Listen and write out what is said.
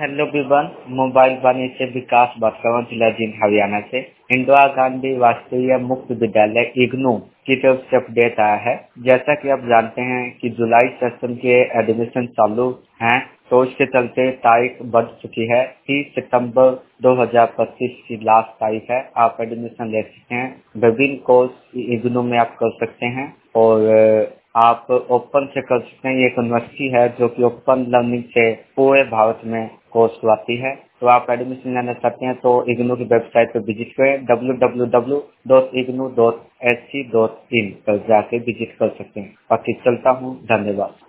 Hello Vivian, mobile वाणिज्य विकास वर्तमान जिला जींद हरियाणा से इंदिरा गांधी राष्ट्रीय मुक्त विद्यालय इग्नू की तरफ से अपडेट आया है। जैसा कि आप जानते हैं कि जुलाई सेशन के एडमिशन चालू हैं, तो इसके चलते तारीख बढ़ चुकी है। 30 सितंबर 2025 की लास्ट तारीख है। आप एडमिशन ले सकते हैं। विभिन्न कोर्स इग्नू में आप कर सकते हैं और आप ओपन से कर सकते हैं। ये एक यूनिवर्सिटी है जो कि ओपन लर्निंग से पूरे भारत में कोर्स करवाती है। तो आप एडमिशन लेना चाहते हैं तो इग्नू की वेबसाइट पर विजिट करें, www.ignu.ac.in पर जाके विजिट कर सकते हैं। बाकी चलता हूँ, धन्यवाद।